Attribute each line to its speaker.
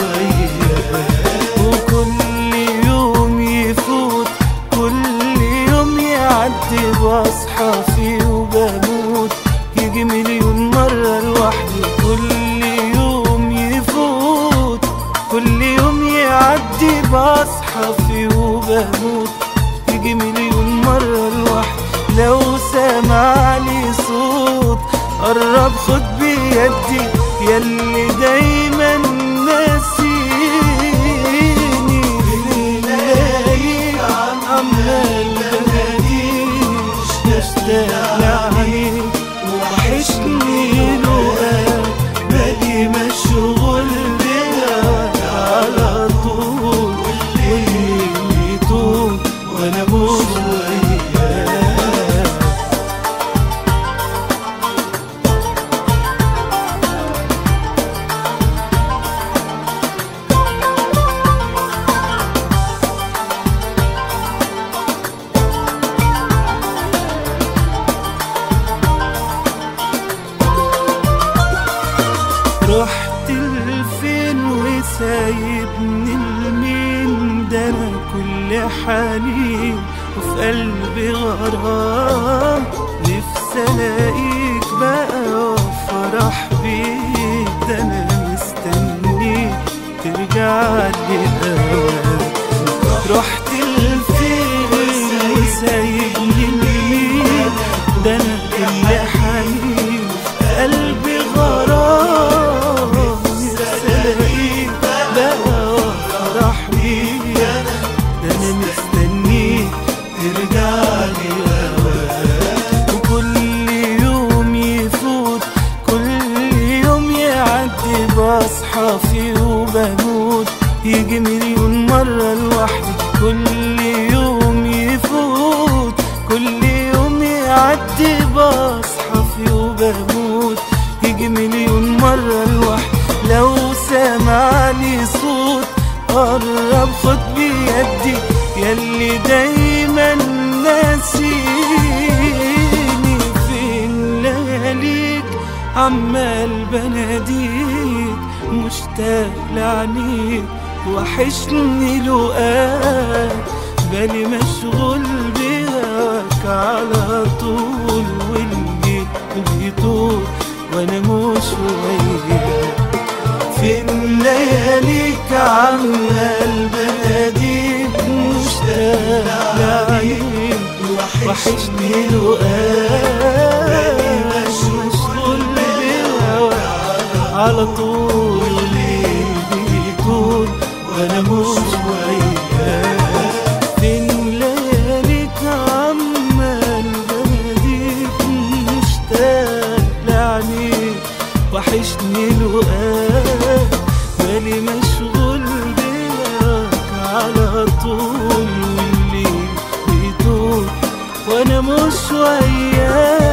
Speaker 1: وياك. وكل يوم يفوت كل يوم يعدي بصحى فيه وبموت، يجي مليون مرة لوحدي. كل يوم يفوت كل يوم يعدي بصحى فيه وبموت، يجي مليون مرة لوحدي. لو سمعني صوت قرب خد بيدي، ياللي دايما ناسيني. الليالي عمال بناديش مشتاق لعينيك، وحشني لقاك، بالي مشغول بهواك على طول. والليل يطول وانا مش وياك. رحت لفين وسايبني لمين؟ ده انا كل حنين وفي قلبي غرام، نفسي الاقيك بقى وافرح بيك. ده انا مستنيك ترجع لي هواك. رحت لفين وسايبني لمين؟ ده انا كل حنين وفي قلبي غرام، ترجع لي هواك. وكل يوم يفوت كل يوم يعدي بصحى فيه وبموت، يجي مليون مرة لوحدي. كل يوم يفوت كل يوم يعدي بصحى فيه وبموت، يجي مليون مرة لوحدي. لو سمعني صوت قرب خد بيدي، ياللي دايما ناسيني. فين لياليك عمال بناديك، مشتاق لعينيك، وحشني لقاك، بالي مشغول بهواك على طول. والليل بيطول وانا مش وياك. فين لياليك عمال بناديك، مشتاق لعينيك، وحشني لقاك، مشغول بهواك على طول. الليل بيطول وانا مش وياك. فين لياليك عمال بناديك، مشتاق لعينيك، وحشني لقاك، بالي مشغول بيك على طول. والليل بيطول وانا مش وياك.